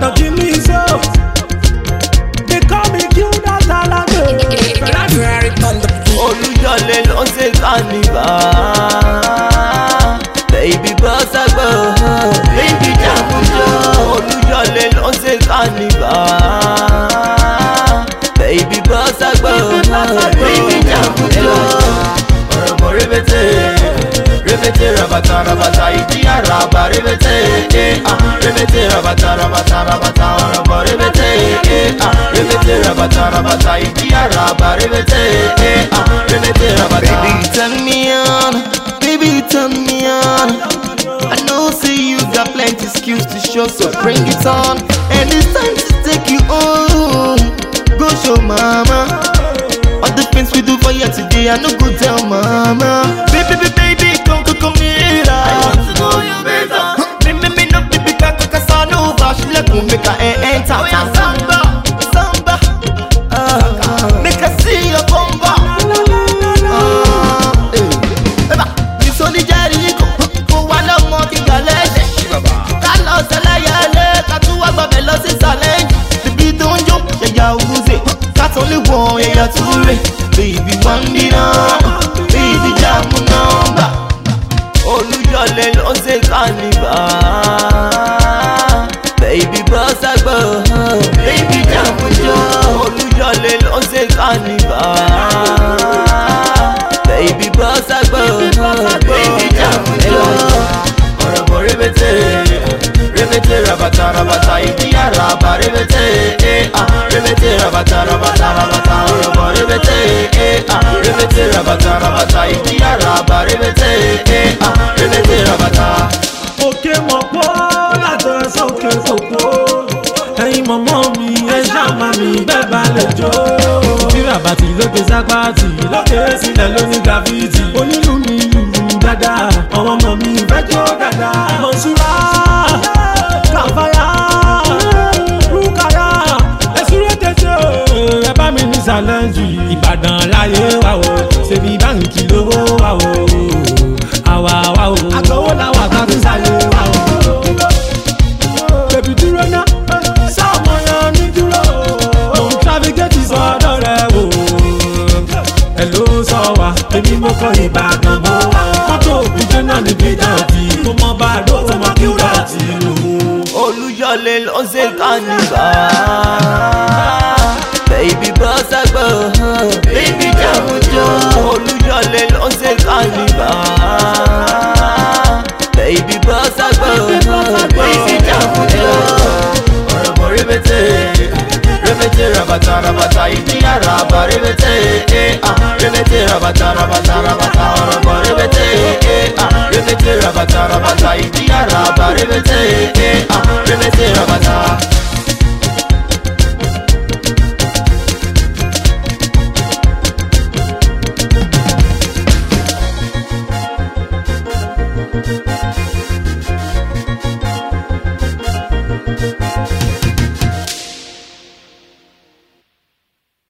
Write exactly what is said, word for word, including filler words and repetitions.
Ìbàdàn kí mi so. They call me Q that talent. Olúyọ̀lé ló ń ṣe carnival. Baby boss agbo, baby jagunjo. Olúyọ̀lé ló ń ṣe carnival. Baby boss agbo, baby jagunjo. Ọ̀rọ̀ mọ̀ rẹ́bẹ̀tẹ̀, rẹ́bẹ̀tẹ̀ rabata rabata ìdí àràbà rẹ́bẹ̀tẹ̀, rẹ́bẹ̀tẹ̀ rabata rabata rabata ọ̀rọ̀ mọ̀ rẹ́bẹ̀tẹ̀, rẹ́bẹ̀tẹ̀ rabata rabata ìdí àràbà rẹ́bẹ̀tẹ̀, rẹ́bẹ̀tẹ̀ rabata. Baby turn me on, baby turn me on. I know say you got plenty skills to show, so bring it on. And it's time to take you home. Go show mama all the things we do for you today. I no go tell mama. Baby, baby, baby, come, come, come here. I want to know you better. Me, me, me, no, baby, kaka, Casanova. She like me, make her enter. Samba, samba, uh, make her see your bomba. You so the Jerry, go one of more king galette. Carlos Alayale, Katuwa Babelo, Saleh. The beat don't jump, yeah, yeah, who's it? That's only one, yeah, yeah, two, baby, one dinner, baby, jam number. Olúyọ̀lé ló ń ṣe carnival. Baby boss agbo, baby jagunjo. Olúyọ̀lé ló ń ṣe carnival. Baby boss agbo, baby jagunjo. Ọ̀rọ̀ mọ̀ rẹ́bẹ̀tẹ̀, rẹ́bẹ̀tẹ̀ rabata rabata ìdí àràbà rẹ́bẹ̀tẹ̀, rẹ́bẹ̀tẹ̀ rabata rabata rabata ọ̀rọ̀ mọ̀ rẹ́bẹ̀tẹ̀, rẹ́bẹ̀tẹ̀ rabata rabata ìdí àràbà rẹ́bẹ̀tẹ̀, rẹ́bẹ̀tẹ̀ rabata. Òkè mọ̀ pọ́ látọ̀ sókè fòpó. Ẹ̀yin mọ̀mọ́ mi ẹ ṣàmà mi bẹ́ẹ̀ bá lè jó. Bí ràbàtì lókè sápàtì lókè sílẹ̀ lóní gàfíìtì. Onílù mi lùlù dáadáa, àwọn ọmọ mi fẹ́ jó dáadáa. Mọ̀ṣúra, Kàfáyà, Rúkàyà, ẹ̀sùrẹ́ tẹ̀sẹ̀ ẹ bá mi ní sàlẹ́ǹjì. Ìbàdàn láyé wà o, ṣèbí báńkì lówó wà o. Àwa wà o, àgbọ̀wọ́ làwọn àtàkùn sáyé wà o. Bèbí dúró ná, sáàmù yan ní dúró. Mo ń tráfíkẹ́tì sọ́dọ̀ rẹ̀ wò. Ẹ ló sọ wá, èmi mo kọ Ìbàdàn bó wá. Mọ́tò òbíjé náà níbi dàtí. Mo mọ bá a dó, mo mọ kí dàtí lò. Olúyọ̀lé ló ń ṣe carnival. Baby boss agbo, baby jagunjo. Olúyọ̀lé ló ń ṣe carnival. Baby boss agbo, baby jagunjo. Ọ̀rọ̀ mọ̀ rẹ́bẹ̀tẹ̀, rẹ́bẹ̀tẹ̀ rabata rabata ìdí àràbà rẹ́bẹ̀tẹ̀, rẹ́bẹ̀tẹ̀ rabata rabata rabata ọ̀rọ̀ mọ̀ rẹ́bẹ̀tẹ̀, rẹ́bẹ̀tẹ̀ rabata rabata ìdí àràbà rẹ́bẹ̀tẹ̀.